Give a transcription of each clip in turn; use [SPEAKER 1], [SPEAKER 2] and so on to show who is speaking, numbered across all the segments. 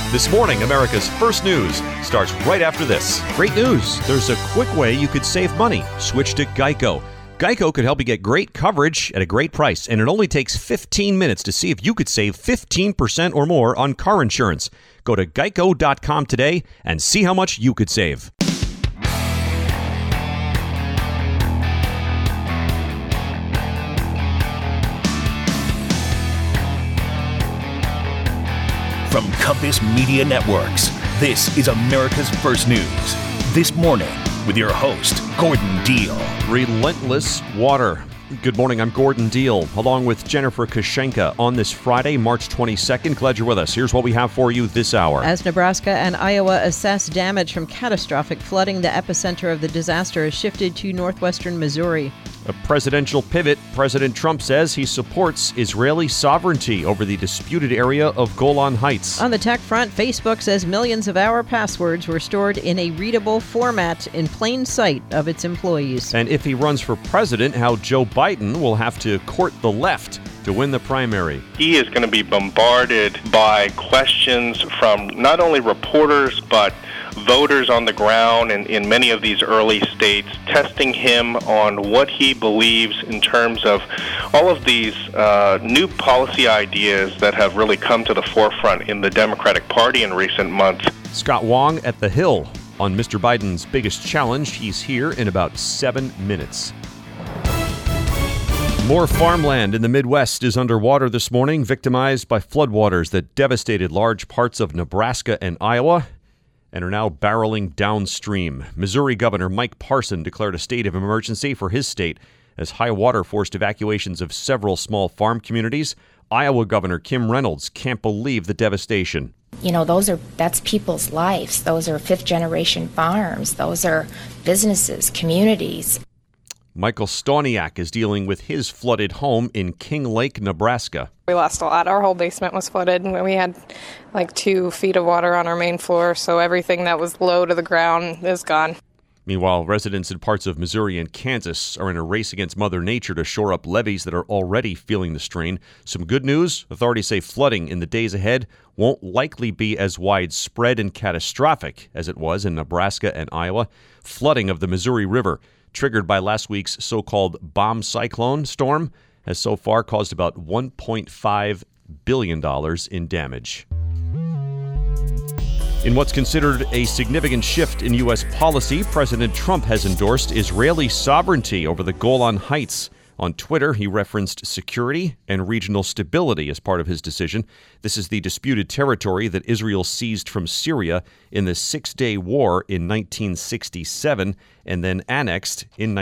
[SPEAKER 1] This morning, America's First News starts right after this. Great news. There's a quick way you could save money. Switch to Geico. Geico could help you get great coverage at a great price, and it only takes 15 minutes to see if you could save 15% or more on car insurance. Go to geico.com today and see how much you could save.
[SPEAKER 2] From Compass Media Networks, this is America's First News. This morning, with your host, Gordon Deal.
[SPEAKER 1] Relentless water. Good morning, I'm Gordon Deal, along with Jennifer Kashenka on this Friday, March 22nd. Glad you're with us. Here's what we have for you this hour.
[SPEAKER 3] As Nebraska and Iowa assess damage from catastrophic flooding, the epicenter of the disaster has shifted to northwestern Missouri.
[SPEAKER 1] A presidential pivot. President Trump says he supports Israeli sovereignty over the disputed area of Golan Heights.
[SPEAKER 3] On the tech front, Facebook says millions of our passwords were stored in a readable format in plain sight of its employees.
[SPEAKER 1] And if he runs for president, how Joe Biden will have to court the left to win the primary.
[SPEAKER 4] He is going to be bombarded by questions from not only reporters, but voters on the ground in many of these early states, testing him on what he believes in terms of all of these new policy ideas that have really come to the forefront in the Democratic Party in recent months.
[SPEAKER 1] Scott Wong at the Hill on Mr. Biden's biggest challenge. He's here in about 7 minutes. More farmland in the Midwest is underwater this morning, victimized by floodwaters that devastated large parts of Nebraska and Iowa and are now barreling downstream. Missouri Governor Mike Parson declared a state of emergency for his state as high water forced evacuations of several small farm communities. Iowa Governor Kim Reynolds can't believe the devastation.
[SPEAKER 5] You know, that's people's lives. Those are fifth-generation farms. Those are businesses, communities.
[SPEAKER 1] Michael Stoniak is dealing with his flooded home in King Lake, Nebraska.
[SPEAKER 6] We lost a lot. Our whole basement was flooded. We had like 2 feet of water on our main floor, so everything that was low to the ground is gone.
[SPEAKER 1] Meanwhile, residents in parts of Missouri and Kansas are in a race against Mother Nature to shore up levees that are already feeling the strain. Some good news, authorities say flooding in the days ahead won't likely be as widespread and catastrophic as it was in Nebraska and Iowa. Flooding of the Missouri River, triggered by last week's so-called bomb cyclone storm, has so far caused about $1.5 billion in damage. In what's considered a significant shift in U.S. policy, President Trump has endorsed Israeli sovereignty over the Golan Heights. On Twitter, he referenced security and regional stability as part of his decision. This is the disputed territory that Israel seized from Syria in the Six-Day War in 1967 and then annexed in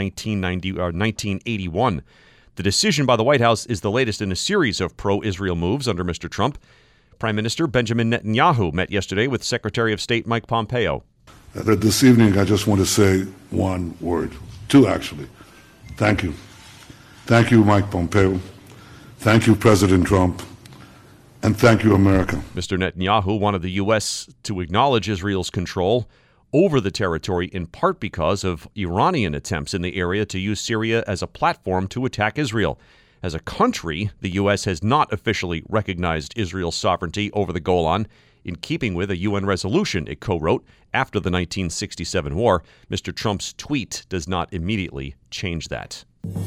[SPEAKER 1] 1981. The decision by the White House is the latest in a series of pro-Israel moves under Mr. Trump. Prime Minister Benjamin Netanyahu met yesterday with Secretary of State Mike Pompeo.
[SPEAKER 7] This evening, I just want to say one word. 2, actually. Thank you. Thank you, Mike Pompeo. Thank you, President Trump. And thank you, America.
[SPEAKER 1] Mr. Netanyahu wanted the U.S. to acknowledge Israel's control over the territory in part because of Iranian attempts in the area to use Syria as a platform to attack Israel. As a country, the U.S. has not officially recognized Israel's sovereignty over the Golan, in keeping with a UN resolution it co-wrote after the 1967 war. Mr. Trump's tweet does not immediately change that.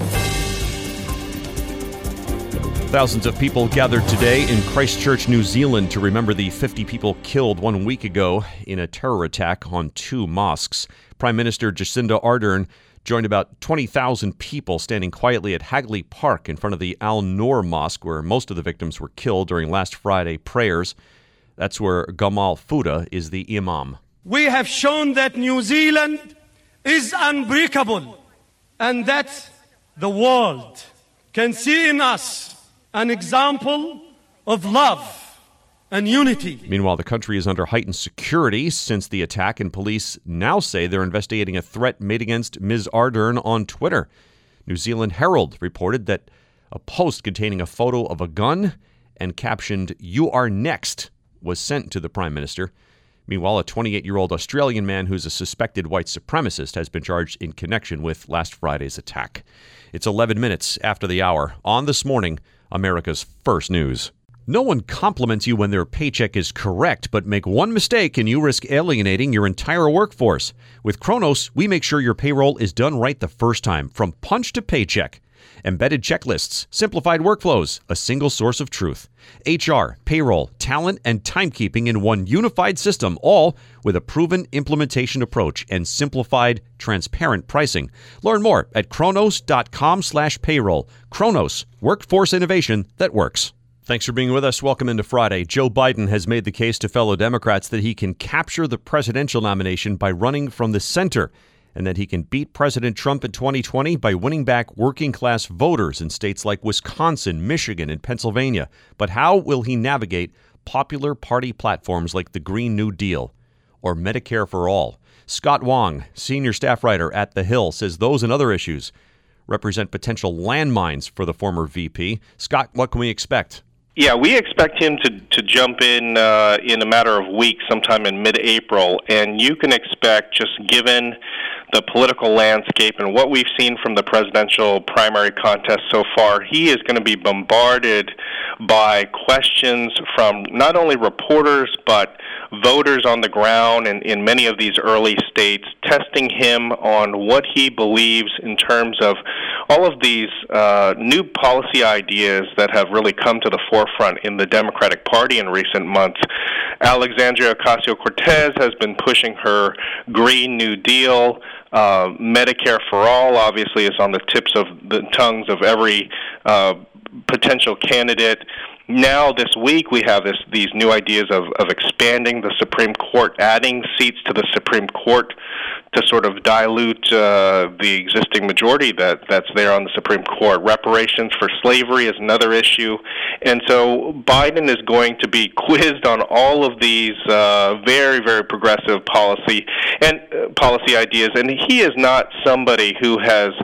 [SPEAKER 1] Thousands of people gathered today in Christchurch, New Zealand to remember the 50 people killed 1 week ago in a terror attack on 2 mosques. Prime Minister Jacinda Ardern joined about 20,000 people standing quietly at Hagley Park in front of the Al Noor Mosque, where most of the victims were killed during last Friday prayers. That's where Gamal Fouda is the imam.
[SPEAKER 8] We have shown that New Zealand is unbreakable and that the world can see in us an example of love and unity.
[SPEAKER 1] Meanwhile, the country is under heightened security since the attack, and police now say they're investigating a threat made against Ms. Ardern on Twitter. New Zealand Herald reported that a post containing a photo of a gun and captioned, "You are next," was sent to the Prime Minister. Meanwhile, a 28-year-old Australian man who's a suspected white supremacist has been charged in connection with last Friday's attack. It's 11 minutes after the hour on This Morning, America's First News. No one compliments you when their paycheck is correct, but make one mistake and you risk alienating your entire workforce. With Kronos, we make sure your payroll is done right the first time, from punch to paycheck. Embedded checklists, simplified workflows, a single source of truth. HR, payroll, talent, and timekeeping in one unified system, all with a proven implementation approach and simplified, transparent pricing. Learn more at kronos.com/payroll. Kronos, workforce innovation that works. Thanks for being with us. Welcome into Friday. Joe Biden has made the case to fellow Democrats that he can capture the presidential nomination by running from the center, and that he can beat President Trump in 2020 by winning back working-class voters in states like Wisconsin, Michigan, and Pennsylvania. But how will he navigate popular party platforms like the Green New Deal or Medicare for All? Scott Wong, senior staff writer at The Hill, says those and other issues represent potential landmines for the former VP. Scott, what can we expect?
[SPEAKER 4] Yeah, we expect him to jump in a matter of weeks, sometime in mid-April, and you can expect, just given the political landscape and what we've seen from the presidential primary contest so far, he is going to be bombarded by questions from not only reporters but voters on the ground in many of these early states, testing him on what he believes in terms of all of these new policy ideas that have really come to the forefront in the Democratic Party in recent months. Alexandria Ocasio-Cortez has been pushing her Green New Deal. Medicare for All obviously is on the tips of the tongues of every potential candidate. Now, this week, we have these new ideas of expanding the Supreme Court, adding seats to the Supreme Court to sort of dilute the existing majority that's there on the Supreme Court. Reparations for slavery is another issue. And so Biden is going to be quizzed on all of these very, very progressive policy ideas. And he is not somebody who has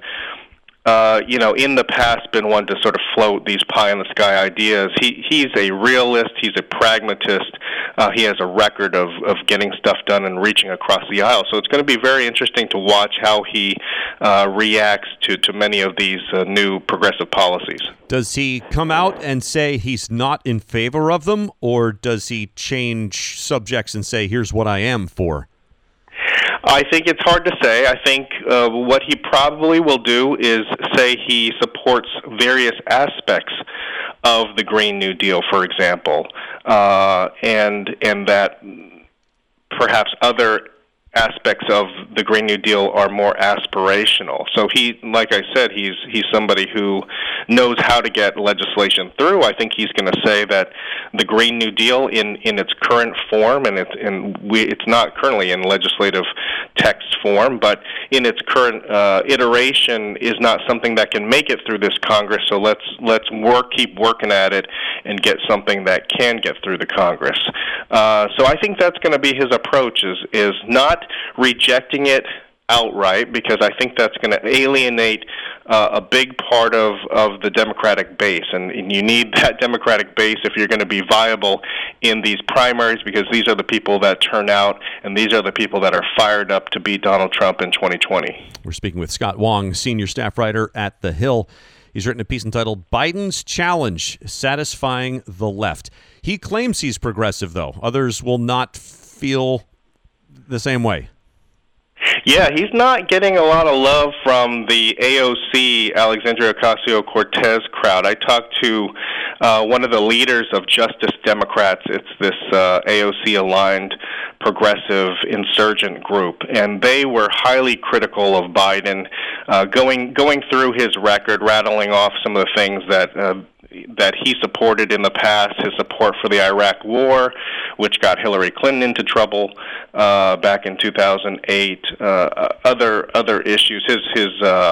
[SPEAKER 4] in the past been one to sort of float these pie-in-the-sky ideas. He's a realist. He's a pragmatist. He has a record of getting stuff done and reaching across the aisle. So it's going to be very interesting to watch how he reacts to many of these new progressive policies.
[SPEAKER 1] Does he come out and say he's not in favor of them, or does he change subjects and say, here's what I am for?
[SPEAKER 4] I think it's hard to say. I think what he probably will do is say he supports various aspects of the Green New Deal, for example, and that perhaps other aspects of the Green New Deal are more aspirational. So he, like I said, he's somebody who knows how to get legislation through. I think he's going to say that the Green New Deal in its current form, and it's not currently in legislative text form, but in its current iteration is not something that can make it through this Congress. So let's keep working at it and get something that can get through the Congress. So I think that's going to be his approach, is not rejecting it outright, because I think that's going to alienate a big part of the Democratic base, and you need that Democratic base if you're going to be viable in these primaries, because these are the people that turn out, and these are the people that are fired up to beat Donald Trump in 2020.
[SPEAKER 1] We're speaking with Scott Wong, senior staff writer at The Hill. He's written a piece entitled Biden's Challenge, Satisfying the Left. He claims he's progressive, though. Others will not feel the same way.
[SPEAKER 4] Yeah, he's not getting a lot of love from the AOC, Alexandria Ocasio-Cortez crowd. I talked to one of the leaders of Justice Democrats. It's this AOC-aligned progressive insurgent group, and they were highly critical of Biden, going through his record, rattling off some of the things that he supported in the past, his support for the Iraq War, which got Hillary Clinton into trouble back in 2008, other issues, his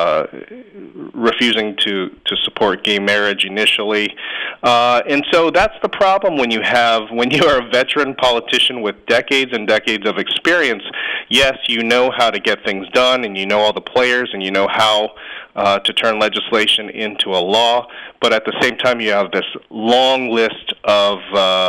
[SPEAKER 4] refusing to support gay marriage initially. And so that's the problem when you are a veteran politician with decades and decades of experience. Yes, you know how to get things done, and you know all the players, and you know how to turn legislation into a law, but at the same time you have this long list of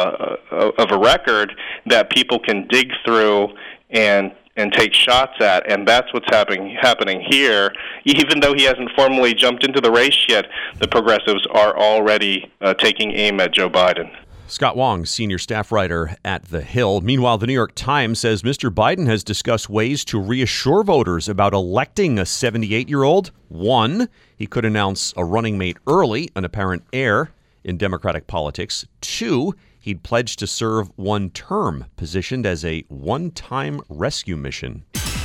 [SPEAKER 4] a record that people can dig through and take shots at, and that's what's happening here. Even though he hasn't formally jumped into the race yet, the progressives are already taking aim at Joe Biden.
[SPEAKER 1] Scott Wong, senior staff writer at The Hill. Meanwhile, the New York Times says Mr. Biden has discussed ways to reassure voters about electing a 78-year-old. 1, he could announce a running mate early, an apparent heir in Democratic politics. 2, he'd pledge to serve one term, positioned as a one-time rescue mission.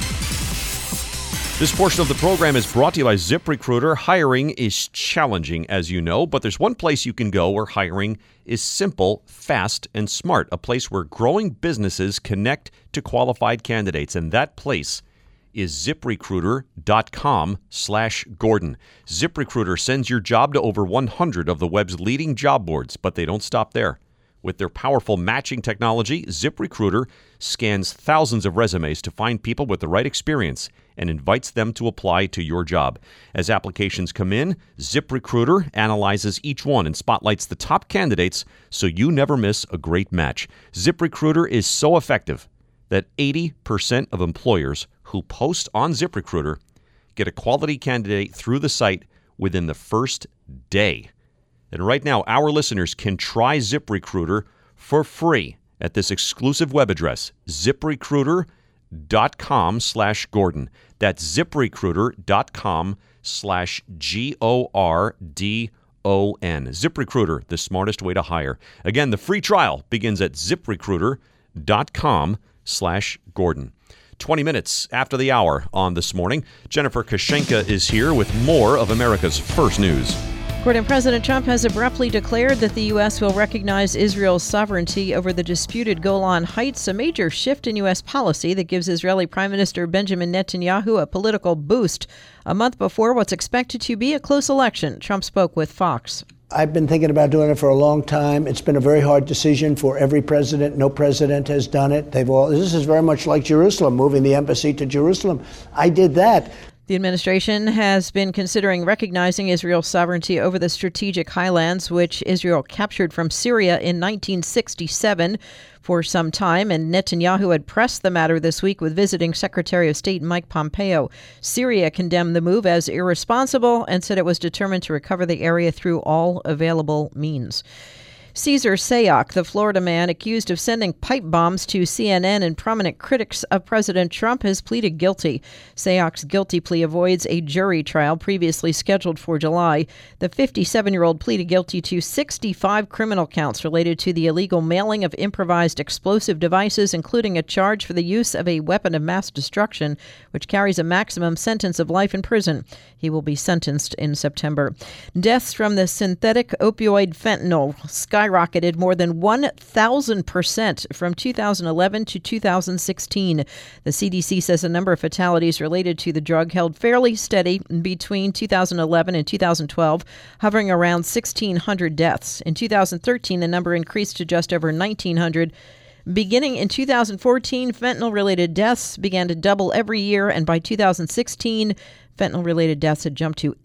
[SPEAKER 1] This portion of the program is brought to you by ZipRecruiter. Hiring is challenging, as you know, but there's one place you can go where hiring is simple, fast, and smart. A place where growing businesses connect to qualified candidates, and that place is ZipRecruiter.com/Gordon. ZipRecruiter sends your job to over 100 of the web's leading job boards, but they don't stop there. With their powerful matching technology, ZipRecruiter scans thousands of resumes to find people with the right experience and invites them to apply to your job. As applications come in, ZipRecruiter analyzes each one and spotlights the top candidates so you never miss a great match. ZipRecruiter is so effective that 80% of employers who post on ZipRecruiter get a quality candidate through the site within the first day. And right now, our listeners can try ZipRecruiter for free at this exclusive web address, ZipRecruiter.com/Gordon. That's ZipRecruiter.com/GORDON. ZipRecruiter, the smartest way to hire. Again, the free trial begins at ZipRecruiter.com/Gordon. 20 minutes after the hour on This Morning, Jennifer Kashenka is here with more of America's First News.
[SPEAKER 3] Gordon, President Trump has abruptly declared that the U.S. will recognize Israel's sovereignty over the disputed Golan Heights, a major shift in U.S. policy that gives Israeli Prime Minister Benjamin Netanyahu a political boost. A month before what's expected to be a close election, Trump spoke with Fox.
[SPEAKER 9] I've been thinking about doing it for a long time. It's been a very hard decision for every president. No president has done it. This is very much like Jerusalem, moving the embassy to Jerusalem. I did that.
[SPEAKER 3] The administration has been considering recognizing Israel's sovereignty over the strategic highlands, which Israel captured from Syria in 1967 for some time, and Netanyahu had pressed the matter this week with visiting Secretary of State Mike Pompeo. Syria condemned the move as irresponsible and said it was determined to recover the area through all available means. Cesar Sayoc, the Florida man accused of sending pipe bombs to CNN and prominent critics of President Trump, has pleaded guilty. Sayoc's guilty plea avoids a jury trial previously scheduled for July. The 57-year-old pleaded guilty to 65 criminal counts related to the illegal mailing of improvised explosive devices, including a charge for the use of a weapon of mass destruction, which carries a maximum sentence of life in prison. He will be sentenced in September. Deaths from the synthetic opioid fentanyl skyrocketed more than 1,000% from 2011 to 2016. The CDC says the number of fatalities related to the drug held fairly steady between 2011 and 2012, hovering around 1,600 deaths. In 2013, the number increased to just over 1,900. Beginning in 2014, fentanyl-related deaths began to double every year, and by 2016, fentanyl-related deaths had jumped to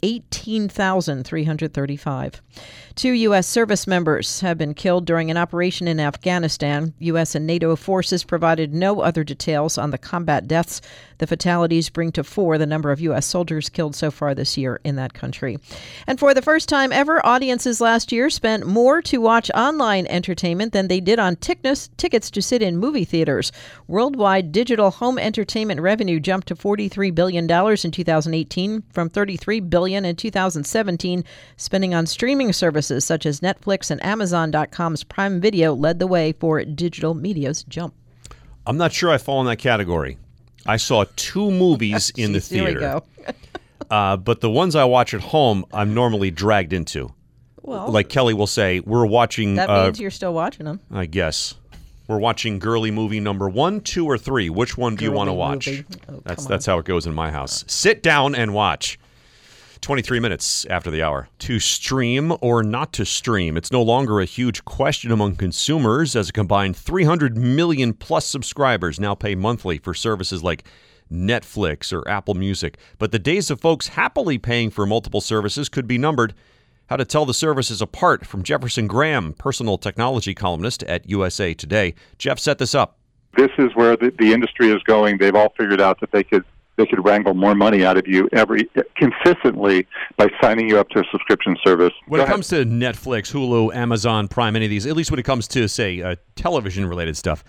[SPEAKER 3] 18,335. 2 U.S. service members have been killed during an operation in Afghanistan. U.S. and NATO forces provided no other details on the combat deaths. The fatalities bring to 4 the number of U.S. soldiers killed so far this year in that country. And for the first time ever, audiences last year spent more to watch online entertainment than they did on tickets to sit in movie theaters. Worldwide digital home entertainment revenue jumped to $43 billion in 2018 from $33 billion in 2017. Spending on streaming services such as Netflix and Amazon.com's Prime Video led the way for digital media's jump.
[SPEAKER 1] I'm not sure I fall in that category. I saw 2 movies in the theater.
[SPEAKER 3] There we
[SPEAKER 1] go. But the ones I watch at home, I'm normally dragged into.
[SPEAKER 3] Well,
[SPEAKER 1] like Kelly will say, we're watching...
[SPEAKER 3] That means you're still watching them.
[SPEAKER 1] I guess. We're watching girly movie number 1, 2, or 3. Which one do you want to watch?
[SPEAKER 3] Oh,
[SPEAKER 1] that's how it goes in my house. Sit down and watch. 23 minutes after the hour. To stream or not to stream, it's no longer a huge question among consumers, as a combined 300 million plus subscribers now pay monthly for services like Netflix or Apple Music. But the days of folks happily paying for multiple services could be numbered. How to tell the services apart from Jefferson Graham, personal technology columnist at USA Today. Jeff set this up.
[SPEAKER 10] This is where the industry is going. They've all figured out that they could they could wrangle more money out of you consistently by signing you up to a subscription service.
[SPEAKER 1] When it comes to Netflix, Hulu, Amazon Prime, any of these, at least when it comes to, say, television-related stuff,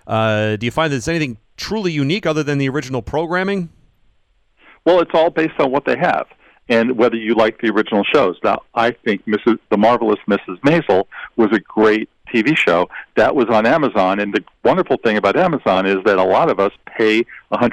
[SPEAKER 1] do you find that it's anything truly unique other than the original programming?
[SPEAKER 10] Well, it's all based on what they have and whether you like the original shows. Now, I think The Marvelous Mrs. Maisel was a great TV show that was on Amazon, and the wonderful thing about Amazon is that a lot of us pay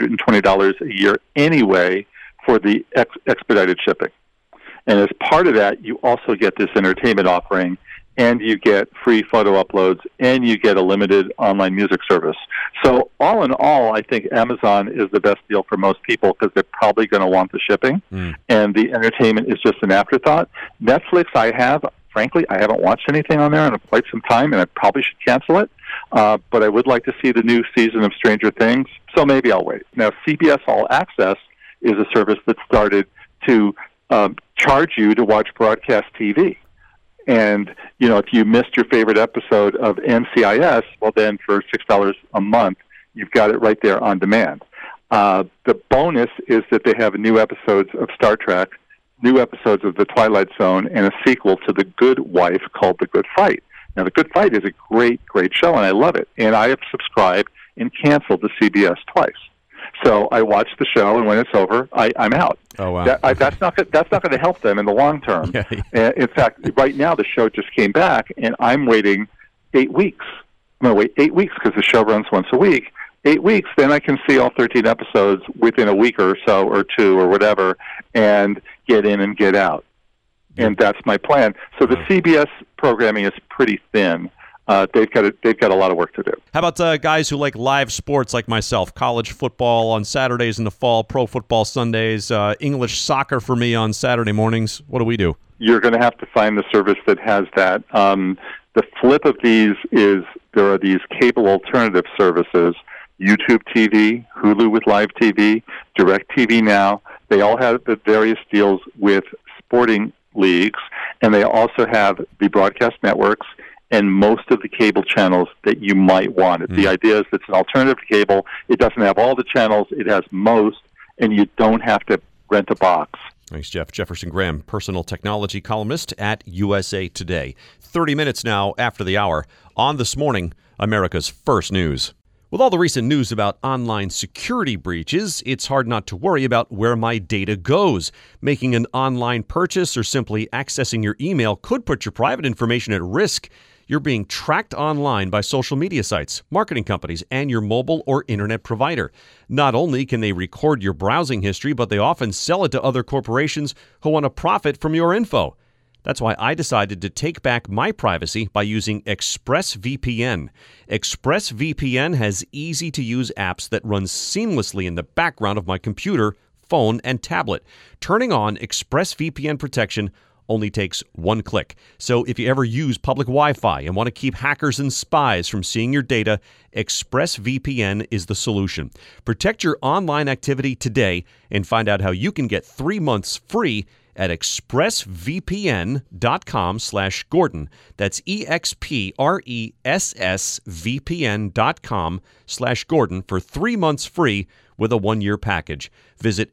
[SPEAKER 10] $120 a year anyway for the expedited shipping. And as part of that, you also get this entertainment offering, and you get free photo uploads, and you get a limited online music service. So all in all, I think Amazon is the best deal for most people because they're probably going to want the shipping, and the entertainment is just an afterthought. Netflix, frankly, I haven't watched anything on there in quite some time, and I probably should cancel it. But I would like to see the new season of Stranger Things, so maybe I'll wait. Now, CBS All Access is a service that started to charge you to watch broadcast TV. And, if you missed your favorite episode of NCIS, well, then for $6 a month, you've got it right there on demand. The bonus is that they have new episodes of Star Trek, new episodes of The Twilight Zone, and a sequel to The Good Wife called The Good Fight. Now, The Good Fight is a great, great show, and I love it. And I have subscribed and canceled to CBS twice. So I watch the show, and when it's over, I'm out.
[SPEAKER 1] Oh, wow.
[SPEAKER 10] That's not going to help them in the long term. Yeah. In fact, right now the show just came back, and I'm waiting 8 weeks. I'm going to wait 8 weeks because the show runs once a week. 8 weeks, then I can see all 13 episodes within a week or so, or two, or whatever, and get in and get out. And that's my plan. So the CBS programming is pretty thin. They've got a lot of work to do.
[SPEAKER 1] How about guys who like live sports like myself? College football on Saturdays in the fall, pro football Sundays, English soccer for me on Saturday mornings. What do we do?
[SPEAKER 10] You're going to have to find the service that has that. The flip of these is there are these cable alternative services, YouTube TV, Hulu with live TV, DirecTV Now. They all have the various deals with sporting leagues, and they also have the broadcast networks and most of the cable channels that you might want. The idea is it's an alternative to cable. It doesn't have all the channels. It has most, and you don't have to rent a box.
[SPEAKER 1] Thanks, Jeff. Jefferson Graham, personal technology columnist at USA Today. 30 minutes now after the hour on This Morning, America's First News. With all the recent news about online security breaches, it's hard not to worry about where my data goes. Making an online purchase or simply accessing your email could put your private information at risk. You're being tracked online by social media sites, marketing companies, and your mobile or internet provider. Not only can they record your browsing history, but they often sell it to other corporations who want to profit from your info. That's why I decided to take back my privacy by using ExpressVPN. ExpressVPN has easy-to-use apps that run seamlessly in the background of my computer, phone, and tablet. Turning on ExpressVPN protection only takes one click. So if you ever use public Wi-Fi and want to keep hackers and spies from seeing your data, ExpressVPN is the solution. Protect your online activity today and find out how you can get 3 months free at expressvpn.com/Gordon. That's expressvpn.com/Gordon for 3 months free with a 1-year package. Visit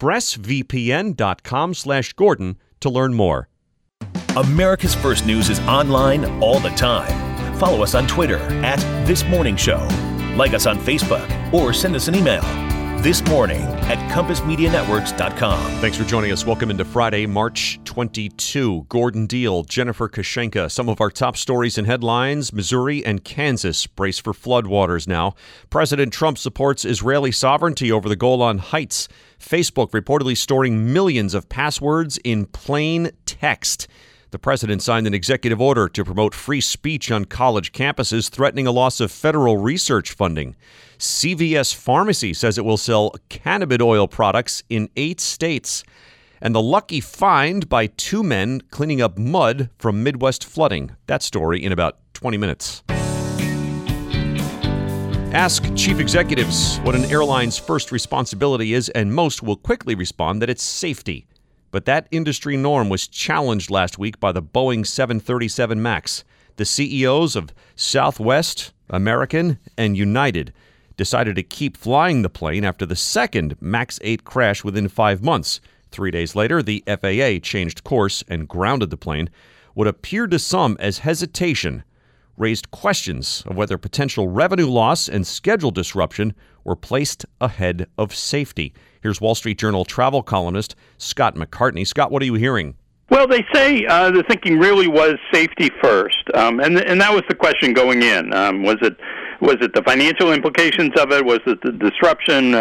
[SPEAKER 1] expressvpn.com/Gordon to learn more.
[SPEAKER 2] America's First News is online all the time. Follow us on Twitter @ThisMorningShow. Like us on Facebook or send us an email. This Morning @CompassMediaNetworks.com.
[SPEAKER 1] Thanks for joining us. Welcome into Friday, March 22. Gordon Deal, Jennifer Kashenka. Some of our top stories and headlines. Missouri and Kansas brace for floodwaters now. President Trump supports Israeli sovereignty over the Golan Heights. Facebook reportedly storing millions of passwords in plain text. The president signed an executive order to promote free speech on college campuses, threatening a loss of federal research funding. CVS Pharmacy says it will sell cannabis oil products in 8 states. And the lucky find by 2 men cleaning up mud from Midwest flooding. That story in about 20 minutes. Ask chief executives what an airline's first responsibility is, and most will quickly respond that it's safety. But that industry norm was challenged last week by the Boeing 737 MAX. The CEOs of Southwest, American, and United decided to keep flying the plane after the second MAX 8 crash within 5 months. 3 days later, the FAA changed course and grounded the plane. What appeared to some as hesitation raised questions of whether potential revenue loss and schedule disruption were placed ahead of safety. Here's Wall Street Journal travel columnist Scott McCartney. Scott, what are you hearing?
[SPEAKER 11] Well, they say the thinking really was safety first, and that was the question going in. Was it the financial implications of it? Was it the disruption?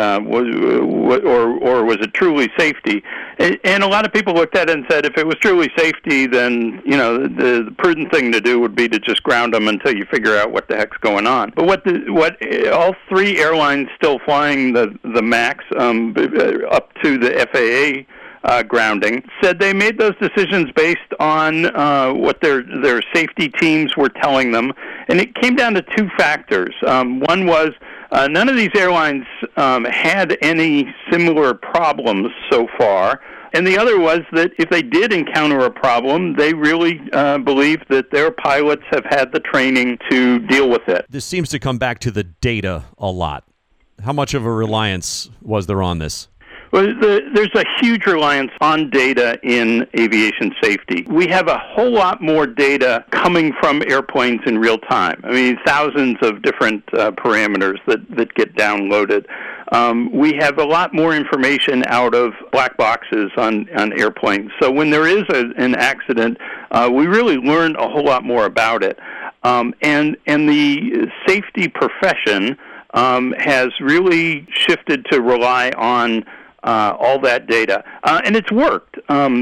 [SPEAKER 11] Or was it truly safety? And a lot of people looked at it and said, if it was truly safety, then the prudent thing to do would be to just ground them until you figure out what the heck's going on. But what all three airlines still flying the MAX up to the FAA grounding said they made those decisions based on what their safety teams were telling them, and it came down to two factors. One was none of these airlines had any similar problems so far, and the other was that if they did encounter a problem, they really believed that their pilots have had the training to deal with it.
[SPEAKER 1] This seems to come back to the data a lot. How much of a reliance was there on this?
[SPEAKER 11] Well, there's a huge reliance on data in aviation safety. We have a whole lot more data coming from airplanes in real time. I mean, thousands of different parameters that get downloaded. We have a lot more information out of black boxes on airplanes. So when there is an accident, we really learn a whole lot more about it. And the safety profession has really shifted to rely on all that data, and it's worked.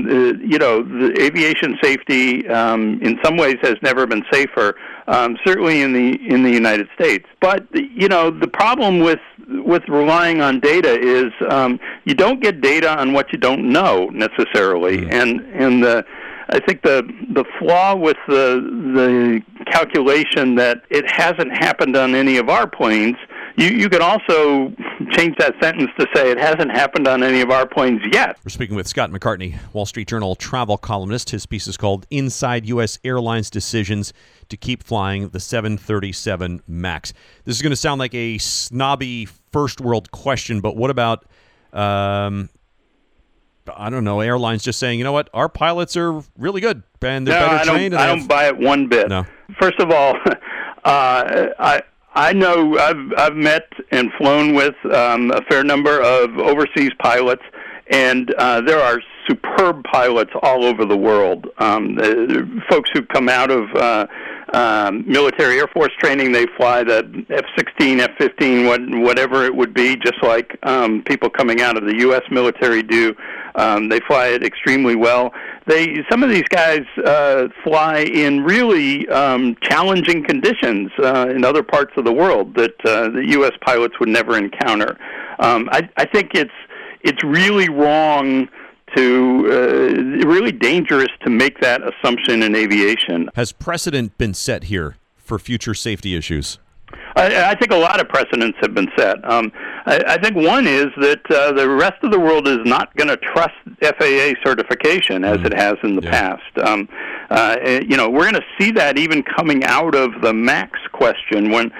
[SPEAKER 11] The aviation safety, in some ways, has never been safer. Certainly in the United States. But the problem with relying on data is you don't get data on what you don't know necessarily, and I think the flaw with the calculation that it hasn't happened on any of our planes. You could also change that sentence to say it hasn't happened on any of our planes yet.
[SPEAKER 1] We're speaking with Scott McCartney, Wall Street Journal travel columnist. His piece is called Inside U.S. Airlines Decisions to Keep Flying the 737 MAX. This is going to sound like a snobby first world question, but what about, I don't know, airlines just saying, you know what, our pilots are really good and they're better trained?
[SPEAKER 11] I don't buy it one bit.
[SPEAKER 1] No.
[SPEAKER 11] First of all, I know I've met and flown with a fair number of overseas pilots, and there are superb pilots all over the world. Folks who come out of military Air Force training, they fly the F-16, F-15, whatever it would be, just like people coming out of the U.S. military do. They fly it extremely well. Some of these guys fly in really challenging conditions in other parts of the world that the U.S. pilots would never encounter. I think it's really wrong really dangerous to make that assumption in aviation.
[SPEAKER 1] Has precedent been set here for future safety issues?
[SPEAKER 11] I think a lot of precedents have been set. I think one is that the rest of the world is not going to trust FAA certification as it has in the past. We're going to see that even coming out of the MAX question when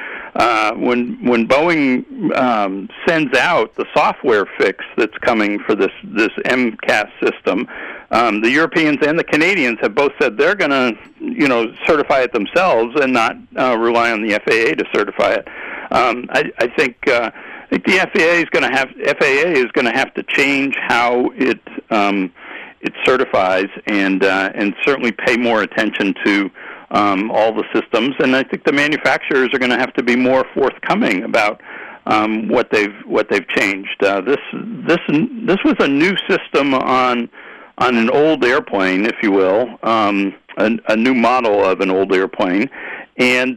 [SPEAKER 11] Boeing sends out the software fix that's coming for this MCAS system. The Europeans and the Canadians have both said they're going to, certify it themselves and not rely on the FAA to certify it. I think the FAA is going to have to change how it certifies and certainly pay more attention to all the systems. And I think the manufacturers are going to have to be more forthcoming about what they've changed. This was a new system on an old airplane, if you will, a new model of an old airplane, and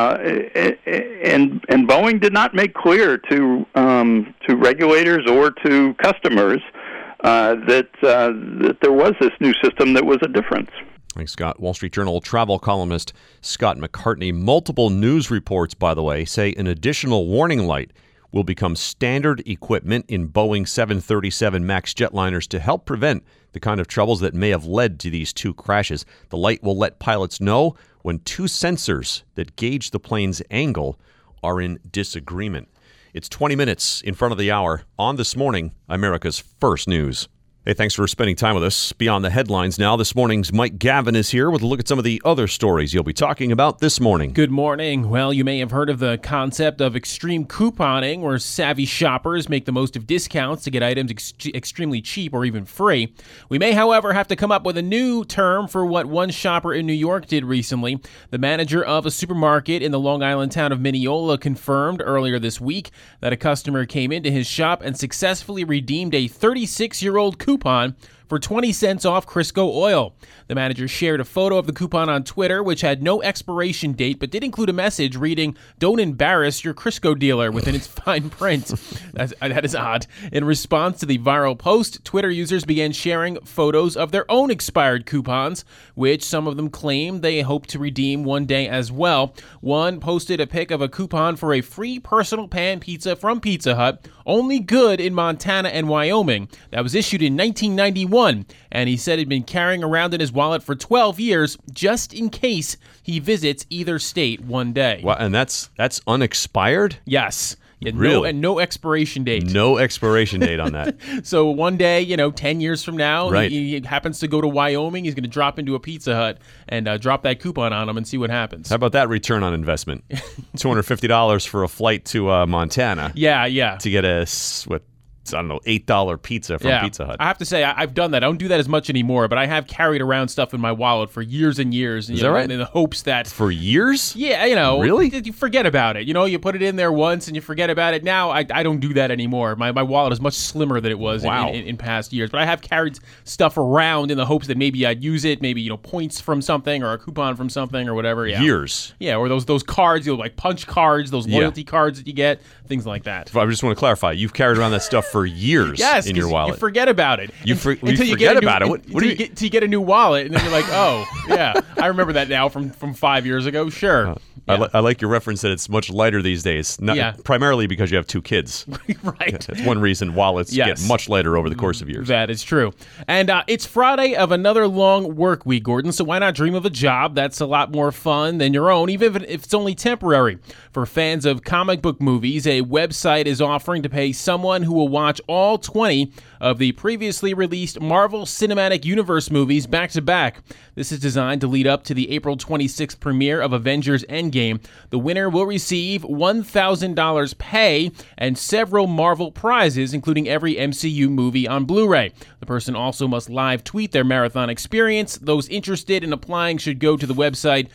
[SPEAKER 11] Boeing did not make clear to regulators or to customers that there was this new system that was a difference.
[SPEAKER 1] Thanks, Scott. Wall Street Journal travel columnist Scott McCartney. Multiple news reports, by the way, say an additional warning light will become standard equipment in Boeing 737 MAX jetliners to help prevent the kind of troubles that may have led to these two crashes. The light will let pilots know when two sensors that gauge the plane's angle are in disagreement. It's 20 minutes in front of the hour on This Morning, America's First News. Hey, thanks for spending time with us. Beyond the headlines now, this morning's Mike Gavin is here with a look at some of the other stories you'll be talking about this morning.
[SPEAKER 12] Good morning. Well, you may have heard of the concept of extreme couponing, where savvy shoppers make the most of discounts to get items extremely cheap or even free. We may, however, have to come up with a new term for what one shopper in New York did recently. The manager of a supermarket in the Long Island town of Mineola confirmed earlier this week that a customer came into his shop and successfully redeemed a 36-year-old coupon for 20 cents off Crisco oil. The manager shared a photo of the coupon on Twitter, which had no expiration date, but did include a message reading, "Don't embarrass your Crisco dealer," within its fine print. That is odd. In response to the viral post, Twitter users began sharing photos of their own expired coupons, which some of them claim they hope to redeem one day as well. One posted a pic of a coupon for a free personal pan pizza from Pizza Hut, only good in Montana and Wyoming, that was issued in 1991, and he said he'd been carrying around in his wallet for 12 years just in case he visits either state one day.
[SPEAKER 1] Wow, and that's unexpired?
[SPEAKER 12] Yes. Yeah,
[SPEAKER 1] really?
[SPEAKER 12] No expiration date.
[SPEAKER 1] No expiration date on that.
[SPEAKER 12] So one day, 10 years from now,
[SPEAKER 1] right.
[SPEAKER 12] he happens to go to Wyoming. He's going to drop into a Pizza Hut and drop that coupon on him and see what happens.
[SPEAKER 1] How about that return on investment? $250 for a flight to Montana.
[SPEAKER 12] Yeah.
[SPEAKER 1] To get a, $8 pizza from Pizza Hut.
[SPEAKER 12] I have to say, I've done that. I don't do that as much anymore, but I have carried around stuff in my wallet for years and years.
[SPEAKER 1] Is that right?
[SPEAKER 12] In the hopes that...
[SPEAKER 1] For years?
[SPEAKER 12] Yeah,
[SPEAKER 1] Really?
[SPEAKER 12] You forget about it. You put it in there once and you forget about it. Now, I don't do that anymore. My wallet is much slimmer than it was in past years. But I have carried stuff around in the hopes that maybe I'd use it, maybe, points from something or a coupon from something or whatever. Yeah.
[SPEAKER 1] Years.
[SPEAKER 12] Yeah, or those cards, like punch cards, those loyalty cards that you get, things like that.
[SPEAKER 1] I just want to clarify, you've carried around that stuff for years.
[SPEAKER 12] Yes,
[SPEAKER 1] in your wallet.
[SPEAKER 12] You forget about it.
[SPEAKER 1] You forget about it.
[SPEAKER 12] Until you get a new wallet, and then you're like, oh, yeah, I remember that now from 5 years ago. Sure.
[SPEAKER 1] I like your reference that it's much lighter these days. Primarily because you have two kids.
[SPEAKER 12] Right.
[SPEAKER 1] That's one reason wallets get much lighter over the course of years.
[SPEAKER 12] That is true. And it's Friday of another long work week, Gordon, so why not dream of a job that's a lot more fun than your own, even if it's only temporary. For fans of comic book movies, a website is offering to pay someone who will watch all 20 of the previously released Marvel Cinematic Universe movies back-to-back. This is designed to lead up to the April 26th premiere of Avengers Endgame. The winner will receive $1,000 pay and several Marvel prizes, including every MCU movie on Blu-ray. The person also must live tweet their marathon experience. Those interested in applying should go to the website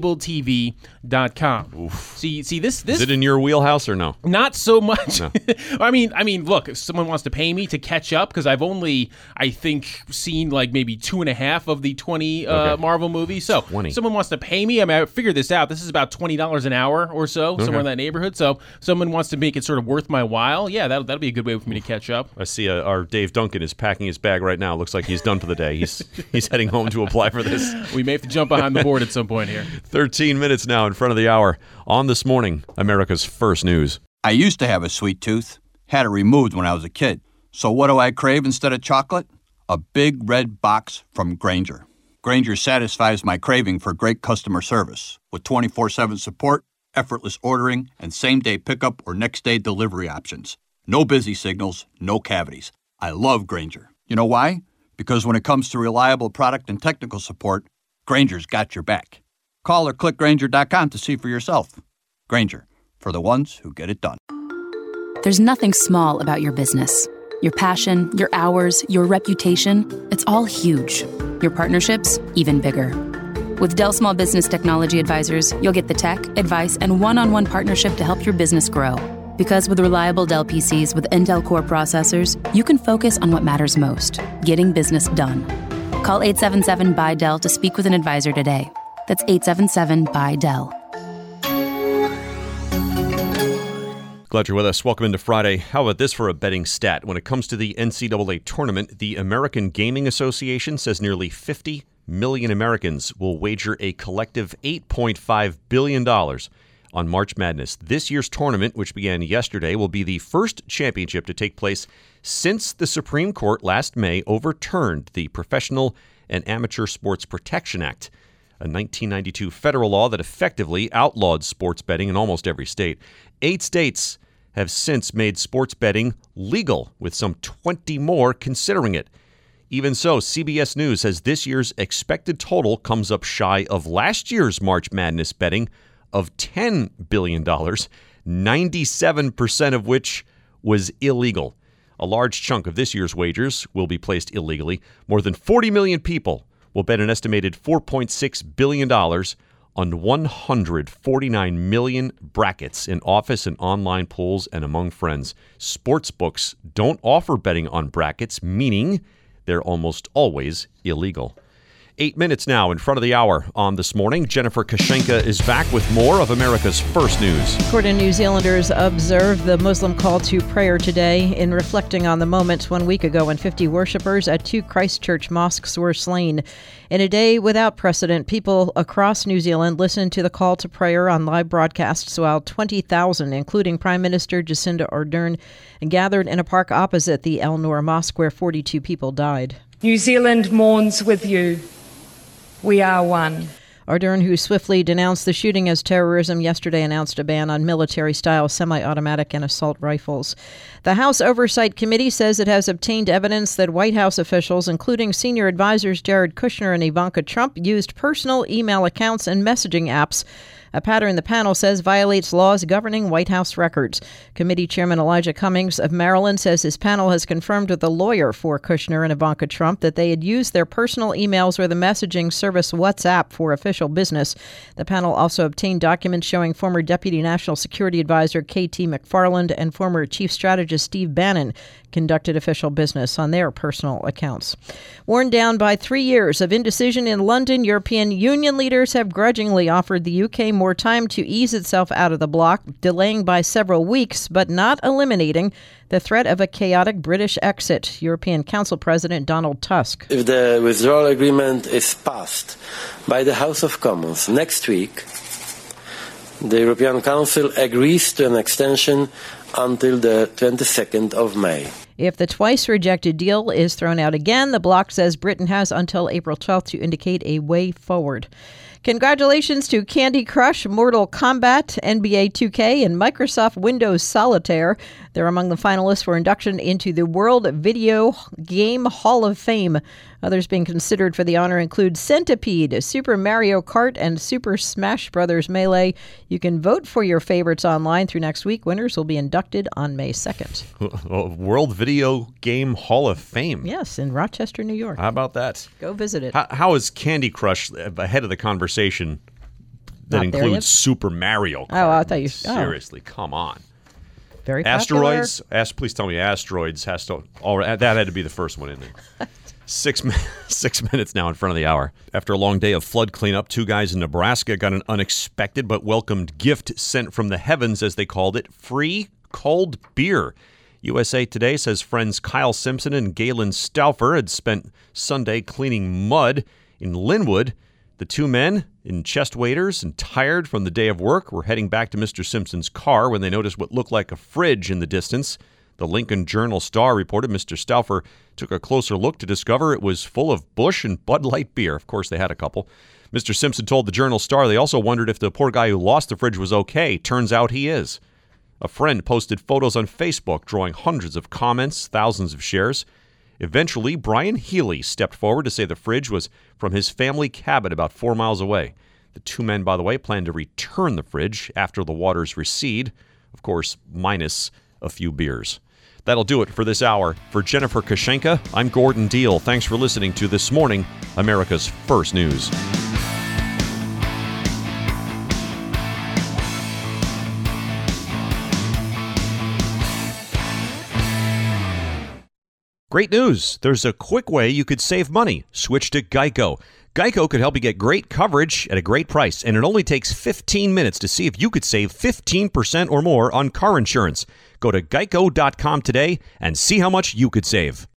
[SPEAKER 12] cabletv.com. See this
[SPEAKER 1] is it in your wheelhouse or no?
[SPEAKER 12] Not so much.
[SPEAKER 1] No.
[SPEAKER 12] I mean, look, if someone wants to pay me to catch up, because I've only, I think, seen like maybe 2.5 of the 20 Marvel movies. So
[SPEAKER 1] 20.
[SPEAKER 12] Someone wants to pay me. I mean, I figured this out. This is about $20 an hour or so, somewhere in that neighborhood. So someone wants to make it sort of worth my while. Yeah, that'll be a good way for me to catch up.
[SPEAKER 1] I see our Dave Duncan is packing his bag right now. Looks like he's done for the day. He's heading home to apply for this.
[SPEAKER 12] We may have to jump behind the board at some point here.
[SPEAKER 1] 13 minutes now in front of the hour on This Morning, America's First News.
[SPEAKER 13] I used to have a sweet tooth. Had it removed when I was a kid. So what do I crave instead of chocolate? A big red box from Grainger. Grainger satisfies my craving for great customer service with 24/7 support, effortless ordering, and same-day pickup or next-day delivery options. No busy signals, no cavities. I love Grainger. You know why? Because when it comes to reliable product and technical support, Grainger's got your back. Call or click Grainger.com to see for yourself. Grainger, for the ones who get it done.
[SPEAKER 14] There's nothing small about your business. Your passion, your hours, your reputation, it's all huge. Your partnerships, even bigger. With Dell Small Business Technology Advisors, you'll get the tech, advice, and one-on-one partnership to help your business grow. Because with reliable Dell PCs with Intel Core processors, you can focus on what matters most, getting business done. Call 877-BUY-DELL to speak with an advisor today. That's 877-BUY-DELL.
[SPEAKER 1] Glad you're with us. Welcome into Friday. How about this for a betting stat? When it comes to the NCAA tournament, the American Gaming Association says nearly 50 million Americans will wager a collective $8.5 billion on March Madness. This year's tournament, which began yesterday, will be the first championship to take place since the Supreme Court last May overturned the Professional and Amateur Sports Protection Act, a 1992 federal law that effectively outlawed sports betting in almost every state. 8 states have since made sports betting legal, with some 20 more considering it. Even so, CBS News says this year's expected total comes up shy of last year's March Madness betting of $10 billion, 97% of which was illegal. A large chunk of this year's wagers will be placed illegally. More than 40 million people will bet an estimated $4.6 billion on 149 million brackets in office and online pools and among friends. Sportsbooks don't offer betting on brackets, meaning they're almost always illegal. 8 minutes now in front of the hour on This Morning. Jennifer Kashenka is back with more of America's First News.
[SPEAKER 3] Court of New Zealanders observed the Muslim call to prayer today in reflecting on the moment 1 week ago when 50 worshippers at 2 Christchurch mosques were slain. In a day without precedent, people across New Zealand listened to the call to prayer on live broadcasts while 20,000, including Prime Minister Jacinda Ardern, gathered in a park opposite the El Noor Mosque where 42 people died.
[SPEAKER 15] New Zealand mourns with you. We are one.
[SPEAKER 3] Ardern, who swiftly denounced the shooting as terrorism, yesterday announced a ban on military-style semi-automatic and assault rifles. The House Oversight Committee says it has obtained evidence that White House officials, including senior advisors Jared Kushner and Ivanka Trump, used personal email accounts and messaging apps, a pattern the panel says violates laws governing White House records. Committee Chairman Elijah Cummings of Maryland says his panel has confirmed with a lawyer for Kushner and Ivanka Trump that they had used their personal emails or the messaging service WhatsApp for official business. The panel also obtained documents showing former Deputy National Security Advisor K.T. McFarland and former Chief Strategist Steve Bannon conducted official business on their personal accounts. Worn down by 3 years of indecision in London, European Union leaders have grudgingly offered the UK more time to ease itself out of the bloc, delaying by several weeks, but not eliminating the threat of a chaotic British exit. European Council President Donald Tusk.
[SPEAKER 16] If the withdrawal agreement is passed by the House of Commons next week, the European Council agrees to an extension until the 22nd of May.
[SPEAKER 3] If the twice-rejected deal is thrown out again, the bloc says Britain has until April 12th to indicate a way forward. Congratulations to Candy Crush, Mortal Kombat, NBA 2K, and Microsoft Windows Solitaire. They're among the finalists for induction into the World Video Game Hall of Fame. Others being considered for the honor include Centipede, Super Mario Kart, and Super Smash Bros. Melee. You can vote for your favorites online through next week. Winners will be inducted on May 2nd.
[SPEAKER 1] World Video Game Hall of Fame.
[SPEAKER 3] Yes, in Rochester, New York.
[SPEAKER 1] How about that?
[SPEAKER 3] Go visit it.
[SPEAKER 1] How is Candy Crush ahead of the conversation that
[SPEAKER 3] Not
[SPEAKER 1] includes Super Mario Kart?
[SPEAKER 3] Oh, I thought you...
[SPEAKER 1] Seriously, come on.
[SPEAKER 3] Very popular.
[SPEAKER 1] Asteroids. Please tell me Asteroids has to... that had to be the first one in there. 6 minutes now in front of the hour. After a long day of flood cleanup, 2 guys in Nebraska got an unexpected but welcomed gift sent from the heavens, as they called it, free cold beer. USA Today says friends Kyle Simpson and Galen Stauffer had spent Sunday cleaning mud in Linwood. The 2 men, in chest waders and tired from the day of work, were heading back to Mr. Simpson's car when they noticed what looked like a fridge in the distance. The Lincoln Journal-Star reported Mr. Stauffer took a closer look to discover it was full of Busch and Bud Light beer. Of course, they had a couple. Mr. Simpson told the Journal-Star they also wondered if the poor guy who lost the fridge was okay. Turns out he is. A friend posted photos on Facebook, drawing hundreds of comments, thousands of shares. Eventually, Brian Healy stepped forward to say the fridge was from his family cabin about 4 miles away. The 2 men, by the way, plan to return the fridge after the waters recede, of course, minus a few beers. That'll do it for this hour. For Jennifer Kashenka, I'm Gordon Deal. Thanks for listening to This Morning, America's First News. Great news. There's a quick way you could save money. Switch to Geico. Geico could help you get great coverage at a great price, and it only takes 15 minutes to see if you could save 15% or more on car insurance. Go to geico.com today and see how much you could save.